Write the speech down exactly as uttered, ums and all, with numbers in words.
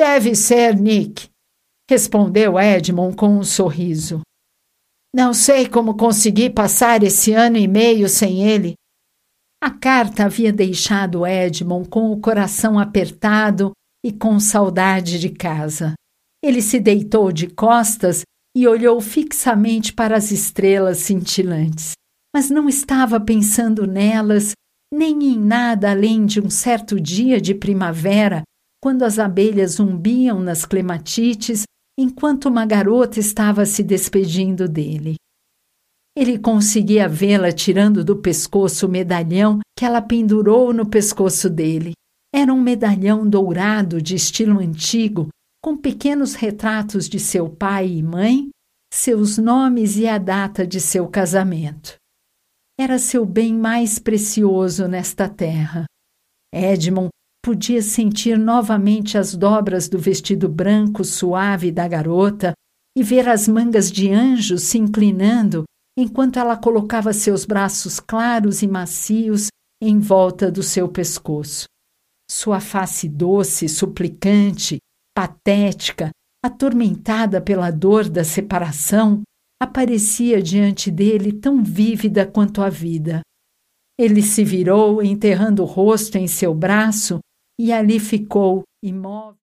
Deve ser Nick, respondeu Edmond com um sorriso. Não sei como consegui passar esse ano e meio sem ele. A carta havia deixado Edmond com o coração apertado e com saudade de casa. Ele se deitou de costas e olhou fixamente para as estrelas cintilantes, mas não estava pensando nelas, nem em nada além de um certo dia de primavera, quando as abelhas zumbiam nas clematites, enquanto uma garota estava se despedindo dele. Ele conseguia vê-la tirando do pescoço o medalhão que ela pendurou no pescoço dele. Era um medalhão dourado de estilo antigo, com pequenos retratos de seu pai e mãe, seus nomes e a data de seu casamento. Era seu bem mais precioso nesta terra. Edmond podia sentir novamente as dobras do vestido branco suave da garota e ver as mangas de anjo se inclinando enquanto ela colocava seus braços claros e macios em volta do seu pescoço. Sua face doce, suplicante, patética, atormentada pela dor da separação, aparecia diante dele tão vívida quanto a vida. Ele se virou, enterrando o rosto em seu braço, e ali ficou, imóvel.